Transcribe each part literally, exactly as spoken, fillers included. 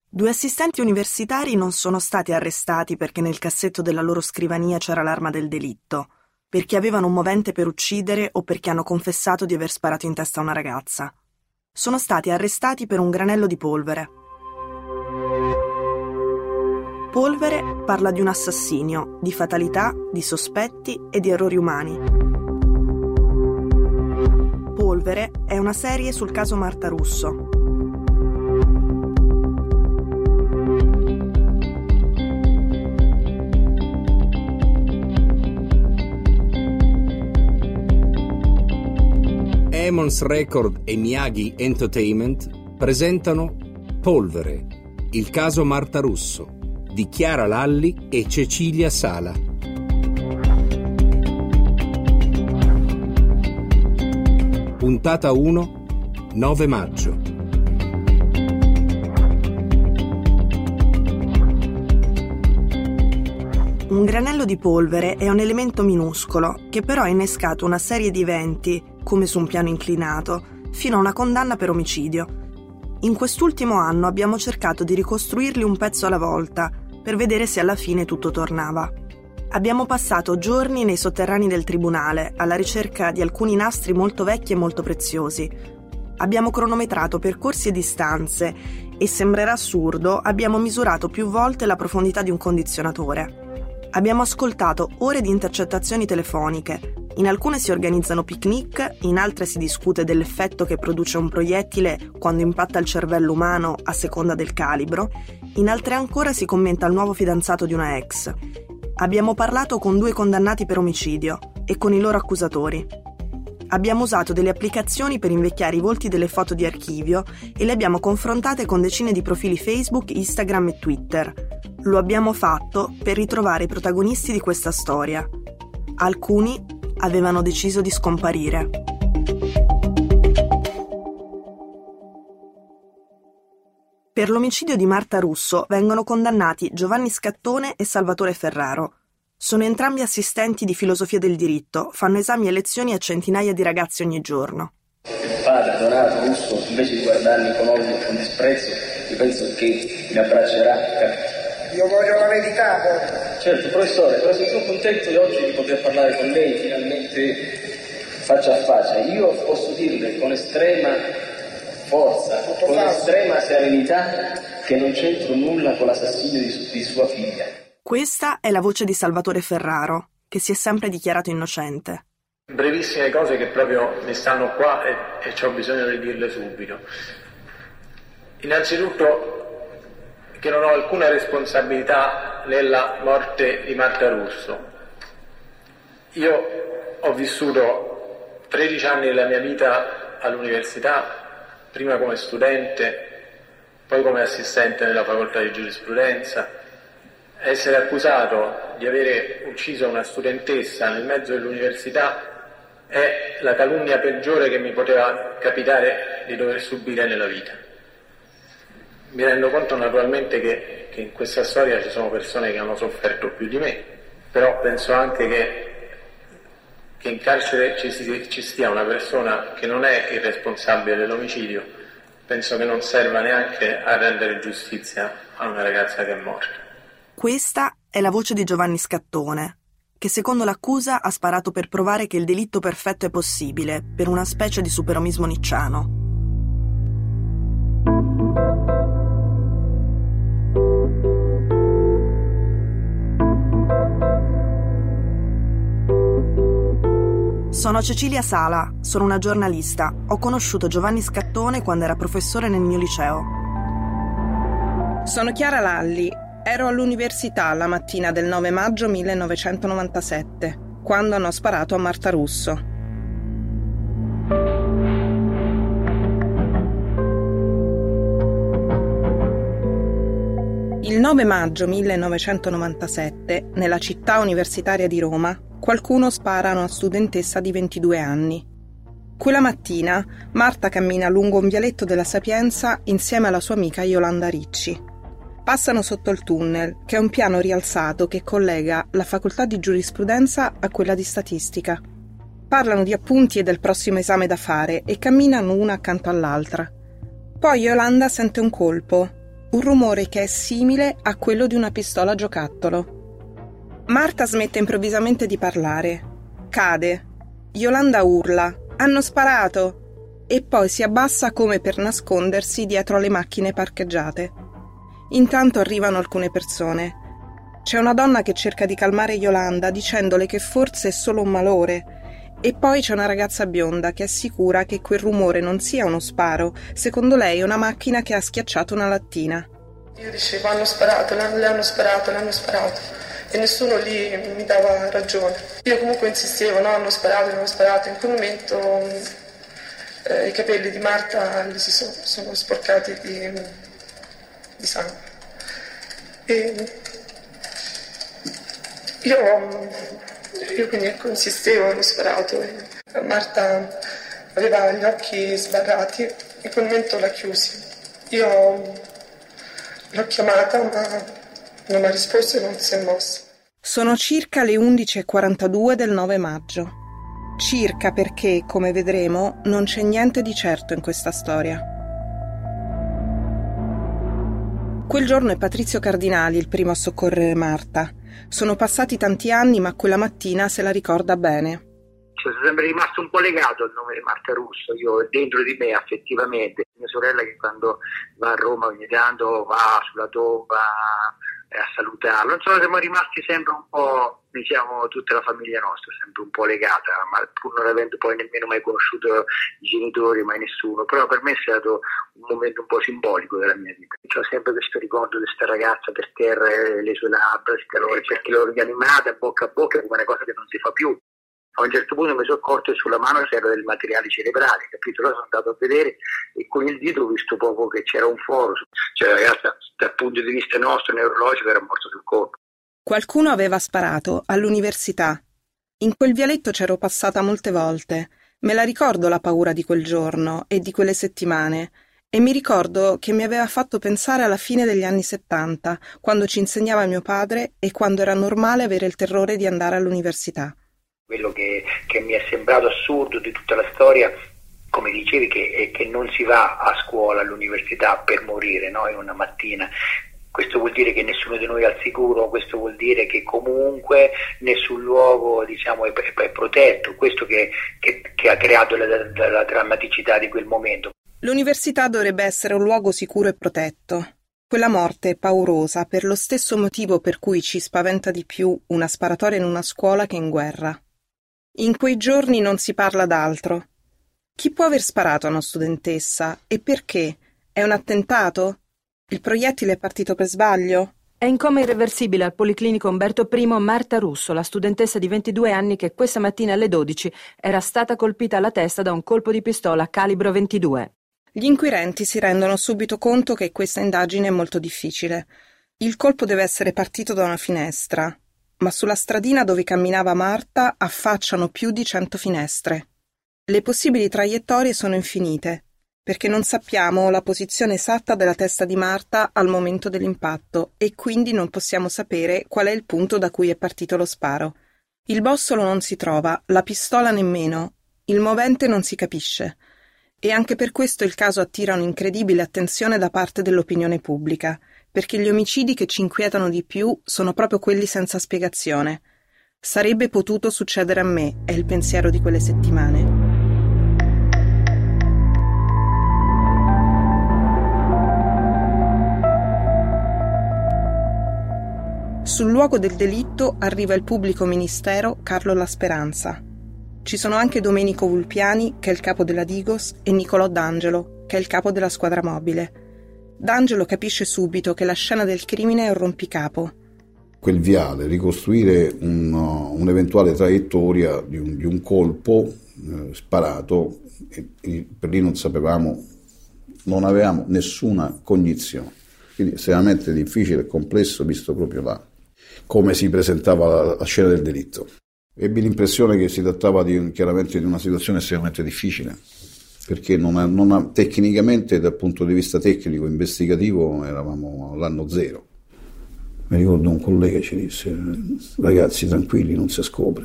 Due assistenti universitari non sono stati arrestati perché nel cassetto della loro scrivania c'era l'arma del delitto, perché avevano un movente per uccidere o perché hanno confessato di aver sparato in testa a una ragazza. Sono stati arrestati per un granello di polvere. Polvere parla di un assassinio, di fatalità, di sospetti e di errori umani. Polvere è una serie sul caso Marta Russo. Emons Record e Miyagi Entertainment presentano Polvere, il caso Marta Russo, di Chiara Lalli e Cecilia Sala. Puntata uno, nove maggio. Un granello di polvere è un elemento minuscolo che però ha innescato una serie di eventi, come su un piano inclinato, fino a una condanna per omicidio. In quest'ultimo anno abbiamo cercato di ricostruirli un pezzo alla volta, per vedere se alla fine tutto tornava. Abbiamo passato giorni nei sotterranei del tribunale, alla ricerca di alcuni nastri molto vecchi e molto preziosi. Abbiamo cronometrato percorsi e distanze e, sembrerà assurdo, abbiamo misurato più volte la profondità di un condizionatore. Abbiamo ascoltato ore di intercettazioni telefoniche. In alcune si organizzano picnic, in altre si discute dell'effetto che produce un proiettile quando impatta il cervello umano a seconda del calibro, in altre ancora si commenta il nuovo fidanzato di una ex. Abbiamo parlato con due condannati per omicidio e con i loro accusatori. Abbiamo usato delle applicazioni per invecchiare i volti delle foto di archivio e le abbiamo confrontate con decine di profili Facebook, Instagram e Twitter. Lo abbiamo fatto per ritrovare i protagonisti di questa storia. Alcuni avevano deciso di scomparire. Per l'omicidio di Marta Russo vengono condannati Giovanni Scattone e Salvatore Ferraro. Sono entrambi assistenti di filosofia del diritto, fanno esami e lezioni a centinaia di ragazzi ogni giorno. Il padre Donato Russo, invece di guardarmi con odio e con disprezzo, io penso che mi abbraccerà. Io voglio la verità, poi. Certo, professore, però sono contento di oggi di poter parlare con lei finalmente faccia a faccia. Io posso dirle con estrema forza, Tutto con falso. estrema serenità che non c'entro nulla con l'assassinio di, di sua figlia. Questa è la voce di Salvatore Ferraro, che si è sempre dichiarato innocente. Brevissime cose che proprio mi stanno qua e, e ho bisogno di dirle subito. Innanzitutto che non ho alcuna responsabilità nella morte di Marta Russo. Io ho vissuto tredici anni della mia vita all'università, prima come studente, poi come assistente nella facoltà di giurisprudenza. Essere accusato di avere ucciso una studentessa nel mezzo dell'università è la calunnia peggiore che mi poteva capitare di dover subire nella vita. Mi rendo conto naturalmente che, che in questa storia ci sono persone che hanno sofferto più di me, però penso anche che, che in carcere ci, ci stia una persona che non è il responsabile dell'omicidio. Penso che non serva neanche a rendere giustizia a una ragazza che è morta. Questa è la voce di Giovanni Scattone, che secondo l'accusa ha sparato per provare che il delitto perfetto è possibile, per una specie di superomismo nicciano. Sono Cecilia Sala, sono una giornalista. Ho conosciuto Giovanni Scattone quando era professore nel mio liceo. Sono Chiara Lalli. Ero all'università la mattina del nove maggio millenovecentonovantasette, quando hanno sparato a Marta Russo. Il nove maggio millenovecentonovantasette, nella città universitaria di Roma, qualcuno spara a una studentessa di ventidue anni. Quella mattina, Marta cammina lungo un vialetto della Sapienza insieme alla sua amica Yolanda Ricci. Passano sotto il tunnel, che è un piano rialzato che collega la facoltà di giurisprudenza a quella di statistica. Parlano di appunti e del prossimo esame da fare e camminano una accanto all'altra. Poi Yolanda sente un colpo. un rumore che è simile a quello di una pistola giocattolo. Marta smette improvvisamente di parlare. Cade. Yolanda urla: «Hanno sparato!» e poi si abbassa come per nascondersi dietro alle macchine parcheggiate. Intanto arrivano alcune persone. C'è una donna che cerca di calmare Yolanda dicendole che forse è solo un malore, e poi c'è una ragazza bionda che assicura che quel rumore non sia uno sparo, secondo lei è una macchina che ha schiacciato una lattina. Io dicevo: hanno sparato, le hanno sparato, le hanno sparato, e nessuno lì mi dava ragione. Io comunque insistevo: no, hanno sparato, hanno sparato. In quel momento eh, i capelli di Marta gli si sono, sono sporcati di, di sangue. E io, io quindi ecco, insistevo, hanno sparato. E Marta aveva gli occhi sbarrati, in quel momento l'ha chiusi. Io l'ho chiamata, ma non ha risposto e non si è mossa. Sono circa le undici e quarantadue del nove maggio. Circa perché, come vedremo, non c'è niente di certo in questa storia. Quel giorno è Patrizio Cardinali il primo a soccorrere Marta. Sono passati tanti anni, ma quella mattina se la ricorda bene. Cioè, sono sempre rimasto un po' legato al nome di Marta Russo, io dentro di me affettivamente. Mia sorella che quando va a Roma ogni tanto va sulla tomba a salutarlo, insomma siamo rimasti sempre un po', diciamo, tutta la famiglia nostra, sempre un po' legata, ma pur non avendo poi nemmeno mai conosciuto i genitori, mai nessuno, però per me è stato un momento un po' simbolico della mia vita. Ho sempre questo ricordo di questa ragazza per terra, le sue labbra, perché l'ho rianimata bocca a bocca come una cosa che non si fa più. A un certo punto mi sono accorto che sulla mano c'era del materiale cerebrale, capito? Allora sono andato a vedere e con il dito ho visto proprio che c'era un foro. Cioè la ragazza, dal punto di vista nostro, neurologico, era morto sul colpo. Qualcuno aveva sparato all'università. In quel vialetto c'ero passata molte volte. Me la ricordo la paura di quel giorno e di quelle settimane. E mi ricordo che mi aveva fatto pensare alla fine degli anni settanta, quando ci insegnava mio padre e quando era normale avere il terrore di andare all'università. Quello che, che mi è sembrato assurdo di tutta la storia, come dicevi, che, è che non si va a scuola, all'università per morire, no? In una mattina. Questo vuol dire che nessuno di noi è al sicuro, questo vuol dire che comunque nessun luogo, diciamo, è, è, è protetto, questo che, che, che ha creato la, la, la drammaticità di quel momento. L'università dovrebbe essere un luogo sicuro e protetto. Quella morte è paurosa per lo stesso motivo per cui ci spaventa di più una sparatoria in una scuola che in guerra. In quei giorni non si parla d'altro. Chi può aver sparato a una studentessa e perché? È un attentato? Il proiettile è partito per sbaglio? È in coma irreversibile al Policlinico Umberto I Marta Russo, la studentessa di ventidue anni che questa mattina alle dodici era stata colpita alla testa da un colpo di pistola calibro ventidue. Gli inquirenti si rendono subito conto che questa indagine è molto difficile. Il colpo deve essere partito da una finestra, ma sulla stradina dove camminava Marta affacciano più di cento finestre. Le possibili traiettorie sono infinite, perché non sappiamo la posizione esatta della testa di Marta al momento dell'impatto e quindi non possiamo sapere qual è il punto da cui è partito lo sparo. Il bossolo non si trova, la pistola nemmeno, il movente non si capisce. E anche per questo il caso attira un'incredibile attenzione da parte dell'opinione pubblica, perché gli omicidi che ci inquietano di più sono proprio quelli senza spiegazione. Sarebbe potuto succedere a me, è il pensiero di quelle settimane. Sul luogo del delitto arriva il pubblico ministero Carlo La Speranza. Ci sono anche Domenico Vulpiani, che è il capo della Digos, e Nicolò D'Angelo, che è il capo della squadra mobile. D'Angelo capisce subito che la scena del crimine è un rompicapo. Quel viale, ricostruire un, un'eventuale traiettoria di un, di un colpo eh, sparato, e, e per lì non sapevamo, non avevamo nessuna cognizione. Quindi estremamente difficile e complesso, visto proprio là come si presentava la, la scena del delitto. Ebbi l'impressione che si trattava di, chiaramente di una situazione estremamente difficile, perché non ha, non ha, tecnicamente, dal punto di vista tecnico investigativo, eravamo all'anno zero. Mi ricordo un collega che ci disse: ragazzi, tranquilli, non si scopre.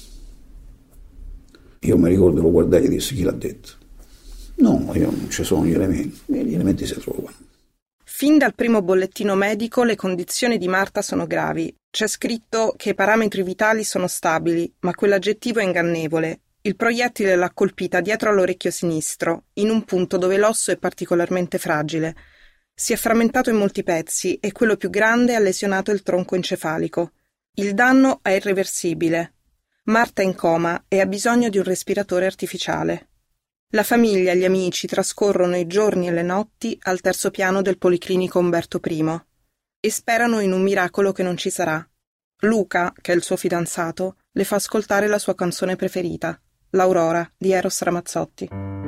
Io mi ricordo, lo guardai e disse: chi l'ha detto? No, io non ci sono gli elementi, gli elementi si trovano. Fin dal primo bollettino medico le condizioni di Marta sono gravi. C'è scritto che i parametri vitali sono stabili, ma quell'aggettivo è ingannevole. Il proiettile l'ha colpita dietro all'orecchio sinistro, in un punto dove l'osso è particolarmente fragile. Si è frammentato in molti pezzi e quello più grande ha lesionato il tronco encefalico. Il danno è irreversibile. Marta è in coma e ha bisogno di un respiratore artificiale. La famiglia e gli amici trascorrono i giorni e le notti al terzo piano del Policlinico Umberto primo e sperano in un miracolo che non ci sarà. Luca, che è il suo fidanzato, le fa ascoltare la sua canzone preferita, L'Aurora di Eros Ramazzotti.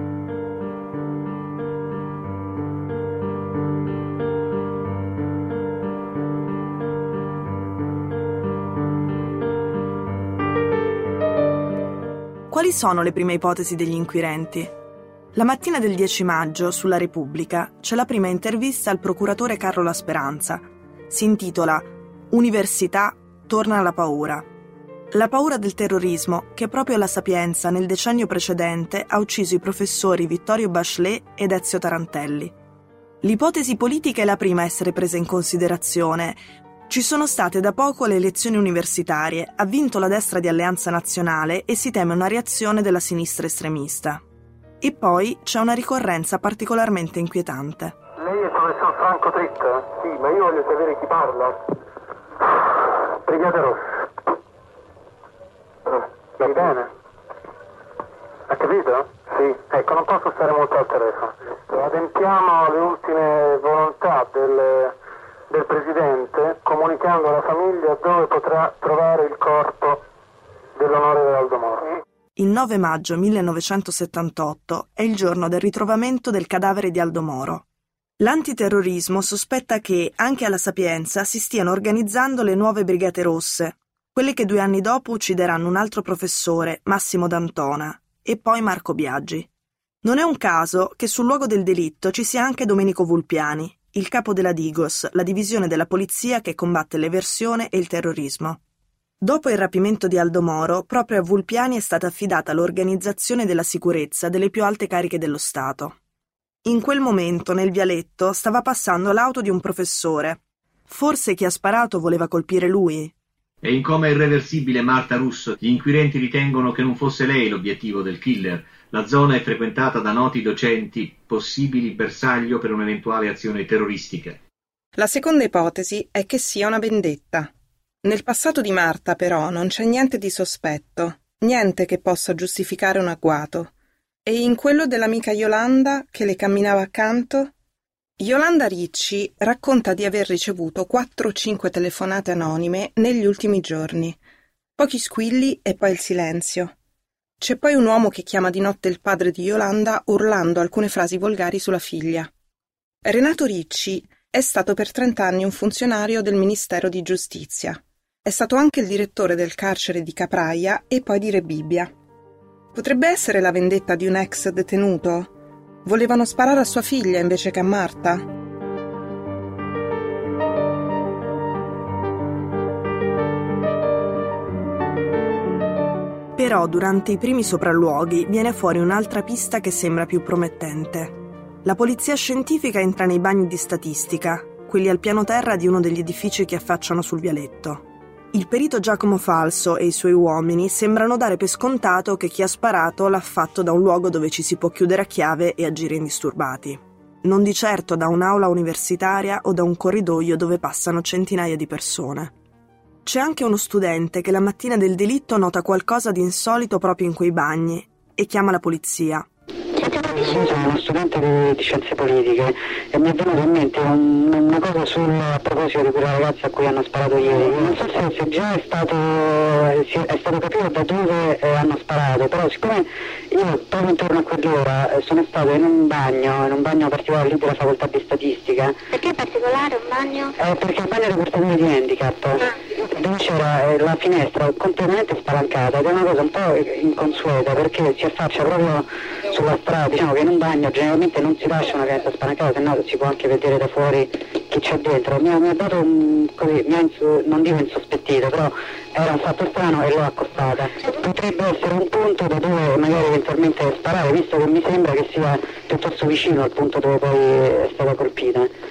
Quali sono le prime ipotesi degli inquirenti? La mattina del dieci maggio, sulla Repubblica, c'è la prima intervista al procuratore Carlo La Speranza. Si intitola Università torna la paura. La paura del terrorismo che proprio alla Sapienza nel decennio precedente ha ucciso i professori Vittorio Bachelet ed Ezio Tarantelli. L'ipotesi politica è la prima a essere presa in considerazione. Ci sono state da poco le elezioni universitarie, ha vinto la destra di Alleanza Nazionale e si teme una reazione della sinistra estremista. E poi c'è una ricorrenza particolarmente inquietante. Lei è il professor Franco Tritta? Sì, ma io voglio sapere chi parla. Brigata Rossa. Va bene. Ha capito? Sì. Ecco, non posso stare molto al telefono. Adempiamo alle ultime volontà del, del Presidente, comunicando alla famiglia dove potrà trovare il corpo dell'onorevole Aldo Moro. Il nove maggio millenovecentosettantotto è il giorno del ritrovamento del cadavere di Aldo Moro. L'antiterrorismo sospetta che, anche alla Sapienza, si stiano organizzando le nuove Brigate Rosse, quelle che due anni dopo uccideranno un altro professore, Massimo D'Antona, e poi Marco Biagi. Non è un caso che sul luogo del delitto ci sia anche Domenico Vulpiani, il capo della Digos, la divisione della polizia che combatte l'eversione e il terrorismo. Dopo il rapimento di Aldo Moro, proprio a Vulpiani è stata affidata l'organizzazione della sicurezza delle più alte cariche dello Stato. In quel momento, nel vialetto, stava passando l'auto di un professore. Forse chi ha sparato voleva colpire lui. È in coma irreversibile Marta Russo. Gli inquirenti ritengono che non fosse lei l'obiettivo del killer. La zona è frequentata da noti docenti, possibili bersaglio per un'eventuale azione terroristica. La seconda ipotesi è che sia una vendetta. Nel passato di Marta, però, non c'è niente di sospetto, niente che possa giustificare un agguato. E in quello dell'amica Yolanda, che le camminava accanto? Yolanda Ricci racconta di aver ricevuto quattro o cinque telefonate anonime negli ultimi giorni. Pochi squilli e poi il silenzio. C'è poi un uomo che chiama di notte il padre di Yolanda urlando alcune frasi volgari sulla figlia. Renato Ricci è stato per trent'anni un funzionario del Ministero di Giustizia. È stato anche il direttore del carcere di Capraia e poi di Rebibbia. Potrebbe essere la vendetta di un ex detenuto? Volevano sparare a sua figlia invece che a Marta? Però durante i primi sopralluoghi viene fuori un'altra pista che sembra più promettente. La polizia scientifica entra nei bagni di statistica, quelli al piano terra di uno degli edifici che affacciano sul vialetto. Il perito Giacomo Falso e i suoi uomini sembrano dare per scontato che chi ha sparato l'ha fatto da un luogo dove ci si può chiudere a chiave e agire indisturbati. Non di certo da un'aula universitaria o da un corridoio dove passano centinaia di persone. C'è anche uno studente che la mattina del delitto nota qualcosa di insolito proprio in quei bagni e chiama la polizia. Io sono uno studente di, di scienze politiche e mi è venuta in mente un, una cosa sul, a proposito di quella ragazza a cui hanno sparato ieri. Non so se, se già è stato, è stato capito da dove eh, hanno sparato, però siccome io proprio intorno a quell'ora sono stato in un bagno, in un bagno particolare lì della facoltà di statistica. Perché è particolare un bagno? Eh, perché il bagno dei portatori di handicap, ah. dove c'era eh, la finestra completamente spalancata ed è una cosa un po' inconsueta perché si affaccia proprio sulla strada. Diciamo che in un bagno generalmente non si lascia una finestra spalancata, se no si può anche vedere da fuori chi c'è dentro. Mi ha, mi ha dato un, così, mi ha insu, non dico insospettito, però era un fatto strano e l'ho accostata. Potrebbe essere un punto da dove magari eventualmente sparare, visto che mi sembra che sia piuttosto vicino al punto dove poi è stata colpita. Ho capito.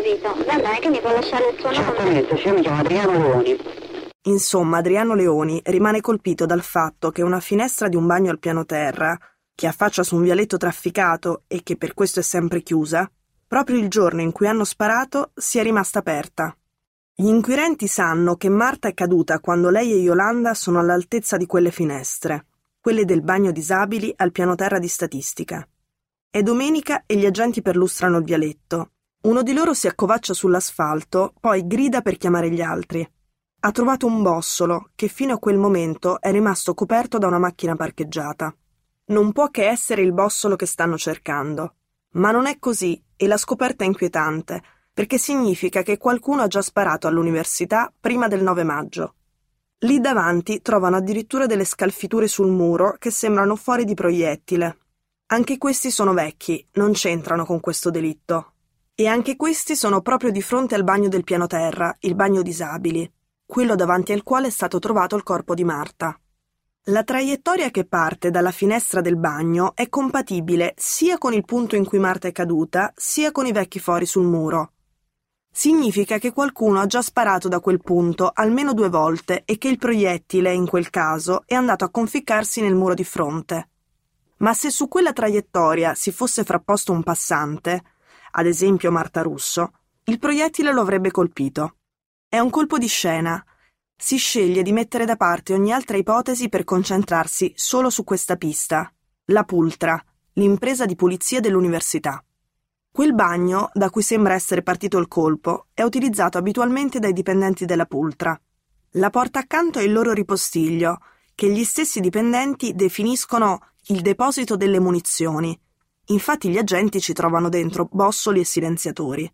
capito. Va bene, che mi può lasciare il suo nome? Certamente, io mi chiamo Adriano Leoni. Insomma, Adriano Leoni rimane colpito dal fatto che una finestra di un bagno al piano terra, che affaccia su un vialetto trafficato e che per questo è sempre chiusa, proprio il giorno in cui hanno sparato sia rimasta aperta. Gli inquirenti sanno che Marta è caduta quando lei e Yolanda sono all'altezza di quelle finestre, quelle del bagno disabili al piano terra di Statistica. È domenica e gli agenti perlustrano il vialetto. Uno di loro si accovaccia sull'asfalto, poi grida per chiamare gli altri. Ha trovato un bossolo che fino a quel momento è rimasto coperto da una macchina parcheggiata. Non può che essere il bossolo che stanno cercando. Ma non è così e la scoperta è inquietante, perché significa che qualcuno ha già sparato all'università prima del nove maggio. Lì davanti trovano addirittura delle scalfiture sul muro che sembrano fuori di proiettile. Anche questi sono vecchi, non c'entrano con questo delitto. E anche questi sono proprio di fronte al bagno del piano terra, il bagno disabili, quello davanti al quale è stato trovato il corpo di Marta. La traiettoria che parte dalla finestra del bagno è compatibile sia con il punto in cui Marta è caduta, sia con i vecchi fori sul muro. Significa che qualcuno ha già sparato da quel punto almeno due volte e che il proiettile, in quel caso, è andato a conficcarsi nel muro di fronte. Ma se su quella traiettoria si fosse frapposto un passante, ad esempio Marta Russo, il proiettile lo avrebbe colpito. È un colpo di scena. Si sceglie di mettere da parte ogni altra ipotesi per concentrarsi solo su questa pista, la Pultra, l'impresa di pulizia dell'università. Quel bagno, da cui sembra essere partito il colpo, è utilizzato abitualmente dai dipendenti della Pultra. La porta accanto è il loro ripostiglio, che gli stessi dipendenti definiscono il deposito delle munizioni. Infatti gli agenti ci trovano dentro bossoli e silenziatori.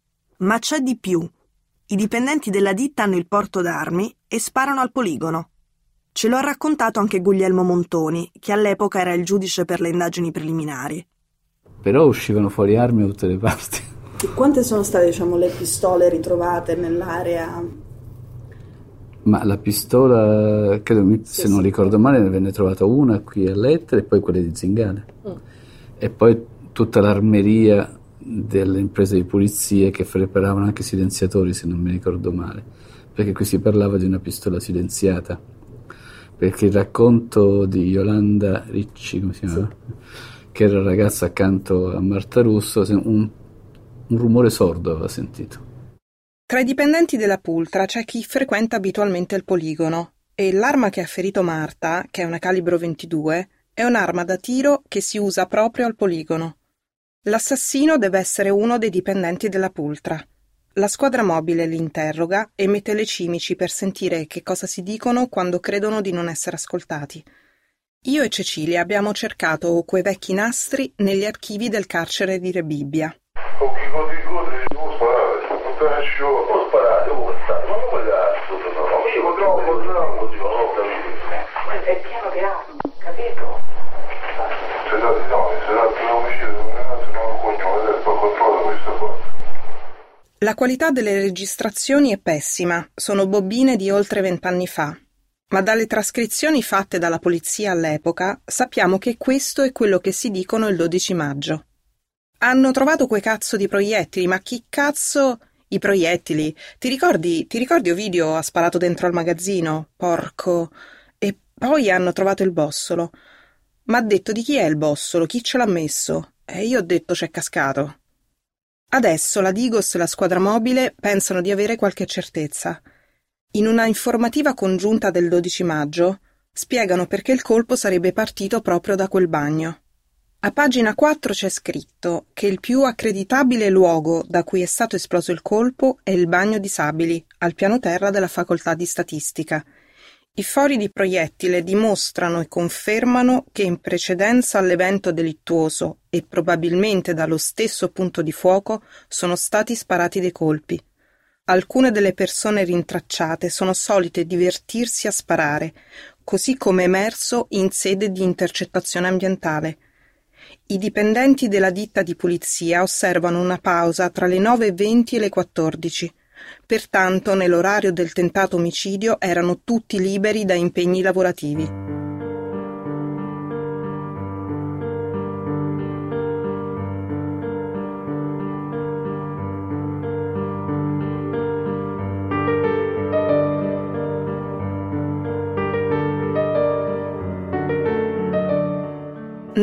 Ma c'è di più. I dipendenti della ditta hanno il porto d'armi e sparano al poligono. Ce lo ha raccontato anche Guglielmo Montoni, che all'epoca era il giudice per le indagini preliminari. Però uscivano fuori armi da tutte le parti. E quante sono state, diciamo, le pistole ritrovate nell'area? Ma la pistola, credo, Sì, se non sì. ricordo male, ne venne trovata una qui a Lettere e poi quelle di Zingale. Mm. E poi tutta l'armeria delle imprese di pulizia che preparavano anche silenziatori, se non mi ricordo male, perché qui si parlava di una pistola silenziata, perché il racconto di Yolanda Ricci, come si chiama? Sì. Che era la ragazza accanto a Marta Russo, un, un rumore sordo aveva sentito. Tra i dipendenti della Pultra c'è chi frequenta abitualmente il poligono e l'arma che ha ferito Marta, che è una calibro ventidue, è un'arma da tiro che si usa proprio al poligono. L'assassino deve essere uno dei dipendenti della Pultra. La squadra mobile li interroga e mette le cimici per sentire che cosa si dicono quando credono di non essere ascoltati. Io e Cecilia abbiamo cercato quei vecchi nastri negli archivi del carcere di Rebibbia. Ho sparato, ho sparato, ma non vuoi cazzo, no, io troppo, troppo, ho capito. È pieno di armi, capito? Se no, no, se no, non mi scedo, non lo cognome, poi controllo questa cosa. La qualità delle registrazioni è pessima, sono bobine di oltre vent'anni fa. Ma dalle trascrizioni fatte dalla polizia all'epoca sappiamo che questo è quello che si dicono il dodici maggio. Hanno trovato quei cazzo di proiettili, ma chi cazzo... I proiettili. Ti ricordi, ti ricordi Ovidio ha sparato dentro al magazzino? Porco. E poi hanno trovato il bossolo. Ma ha detto di chi è il bossolo? Chi ce l'ha messo? E io ho detto c'è cascato. Adesso la Digos e la squadra mobile pensano di avere qualche certezza. In una informativa congiunta del dodici maggio spiegano perché il colpo sarebbe partito proprio da quel bagno. A pagina quattro c'è scritto che il più accreditabile luogo da cui è stato esploso il colpo è il bagno disabili, al piano terra della facoltà di statistica. I fori di proiettile dimostrano e confermano che in precedenza all'evento delittuoso e probabilmente dallo stesso punto di fuoco sono stati sparati dei colpi. Alcune delle persone rintracciate sono solite divertirsi a sparare, così come emerso in sede di intercettazione ambientale. I dipendenti della ditta di pulizia osservano una pausa tra le nove e venti e le quattordici. Pertanto, nell'orario del tentato omicidio erano tutti liberi da impegni lavorativi.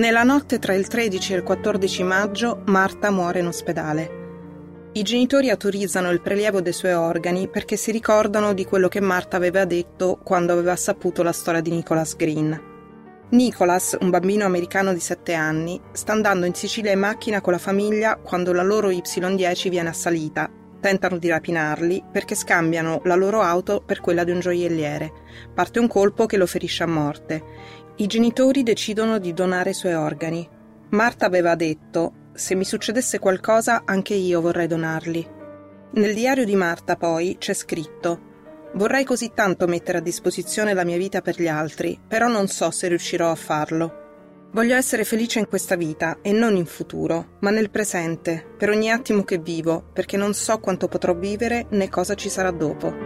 Nella notte tra il tredici e il quattordici maggio Marta muore in ospedale. I genitori autorizzano il prelievo dei suoi organi perché si ricordano di quello che Marta aveva detto quando aveva saputo la storia di Nicholas Green. Nicholas, un bambino americano di sette anni, sta andando in Sicilia in macchina con la famiglia quando la loro Y dieci viene assalita. Tentano di rapinarli perché scambiano la loro auto per quella di un gioielliere. Parte un colpo che lo ferisce a morte. I genitori decidono di donare i suoi organi. Marta aveva detto: se mi succedesse qualcosa anche io vorrei donarli. Nel diario di Marta poi c'è scritto: vorrei così tanto mettere a disposizione la mia vita per gli altri, però non so se riuscirò a farlo. Voglio essere felice in questa vita e non in futuro, ma nel presente, per ogni attimo che vivo, perché non so quanto potrò vivere né cosa ci sarà dopo.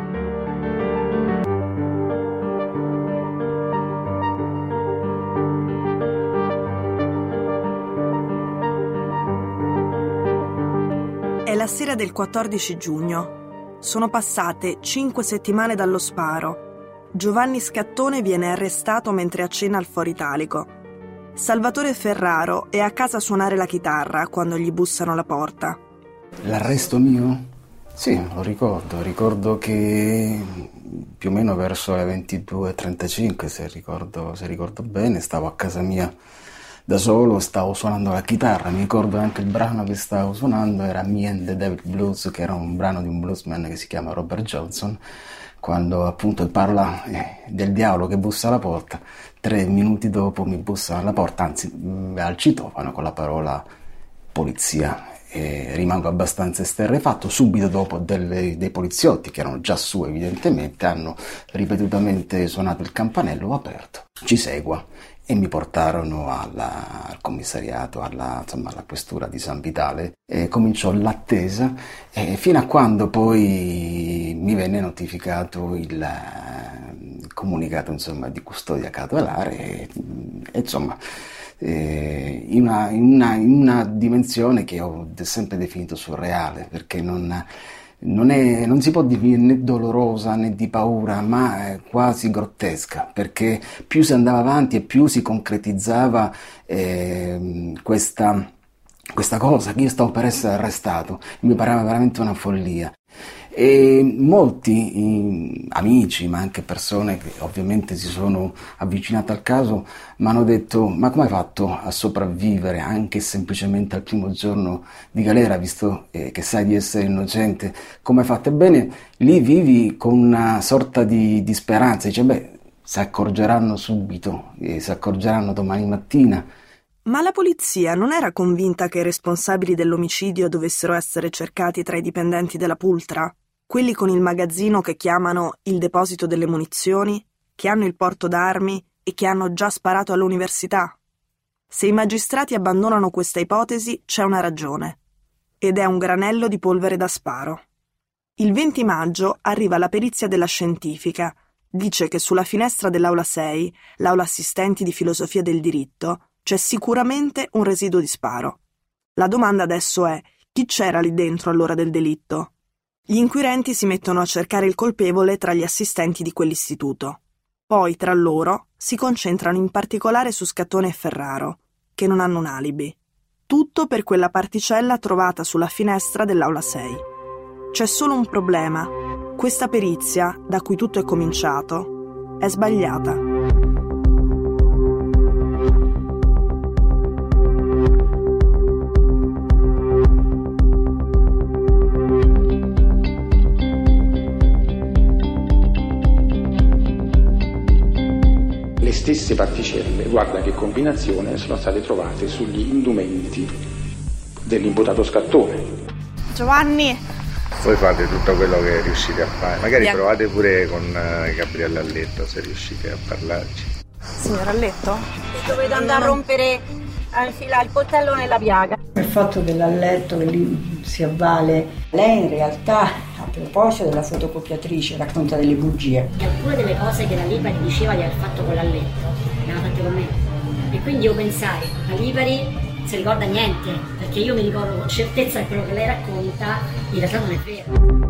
È la sera del quattordici giugno. Sono passate cinque settimane dallo sparo. Giovanni Scattone viene arrestato mentre accena al Foro Italico. Salvatore Ferraro è a casa a suonare la chitarra quando gli bussano alla porta. L'arresto mio? Sì, lo ricordo. Ricordo che più o meno verso le ventidue e trentacinque, se ricordo, se ricordo bene, stavo a casa mia da solo, stavo suonando la chitarra. Mi ricordo anche il brano che stavo suonando era Me and the Devil Blues, che era un brano di un bluesman che si chiama Robert Johnson. Quando appunto parla eh, del diavolo che bussa alla porta, tre minuti dopo mi bussa alla porta, anzi al citofono con la parola polizia. E rimango abbastanza esterrefatto. Subito dopo delle, dei poliziotti, che erano già su evidentemente, hanno ripetutamente suonato il campanello, ho aperto, ci segua, e mi portarono alla, al commissariato, alla, insomma, alla questura di San Vitale, e cominciò l'attesa, e fino a quando poi mi venne notificato il, il comunicato, insomma, di custodia cautelare, e, e insomma eh, in, una, in, una, in una dimensione che ho sempre definito surreale, perché non... Non, è, non si può definire né dolorosa né di paura, ma è quasi grottesca, perché più si andava avanti e più si concretizzava eh, questa, questa cosa, che io stavo per essere arrestato. Mi pareva veramente una follia. E molti eh, amici, ma anche persone che ovviamente si sono avvicinate al caso, mi hanno detto: ma come hai fatto a sopravvivere anche semplicemente al primo giorno di galera, visto eh, che sai di essere innocente? Come hai fatto? Ebbene, lì vivi con una sorta di, di speranza. Dice: beh, si accorgeranno subito, eh, si accorgeranno domani mattina. Ma la polizia non era convinta che i responsabili dell'omicidio dovessero essere cercati tra i dipendenti della Pultra? Quelli con il magazzino che chiamano il deposito delle munizioni, che hanno il porto d'armi e che hanno già sparato all'università? Se i magistrati abbandonano questa ipotesi, c'è una ragione. Ed è un granello di polvere da sparo. Il venti maggio arriva la perizia della scientifica. Dice che sulla finestra dell'aula sei, l'aula assistenti di filosofia del diritto, c'è sicuramente un residuo di sparo. La domanda adesso è: chi c'era lì dentro all'ora del delitto? Gli inquirenti si mettono a cercare il colpevole tra gli assistenti di quell'istituto. Poi, tra loro, si concentrano in particolare su Scattone e Ferraro, che non hanno un alibi. Tutto per quella particella trovata sulla finestra dell'aula sei. C'è solo un problema. Questa perizia, da cui tutto è cominciato, è sbagliata. Le stesse particelle, guarda che combinazione, sono state trovate sugli indumenti dell'imputato Scattone. Giovanni, voi fate tutto quello che riuscite a fare, magari yeah. Provate pure con uh, Gabriella Alletto, se riuscite a parlarci. Signora Alletto? Dovete andare a rompere, a infilare il coltello nella piaga. Il fatto dell'Alletto che lì si avvale, lei in realtà, a proposito della fotocopiatrice, racconta delle bugie. Alcune delle cose che la Lipari diceva di aver fatto con l'Alletto le hanno fatte con me, e quindi io pensai: la Lipari non si ricorda niente, perché io mi ricordo con certezza che quello che lei racconta in realtà non è vero.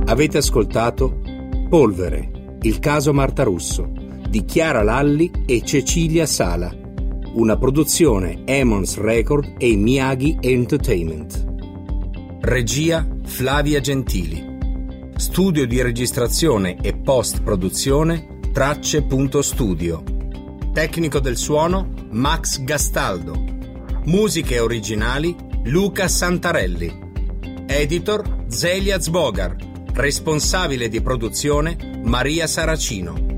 Avete ascoltato Polvere, il caso Marta Russo, di Chiara Lalli e Cecilia Sala, una produzione Emons Record e Miyagi Entertainment. Regia Flavia Gentili. Studio di registrazione e post-produzione Tracce.studio. Tecnico del suono Max Gastaldo. Musiche originali Luca Santarelli. Editor Zelia Zbogar. Responsabile di produzione Maria Saracino.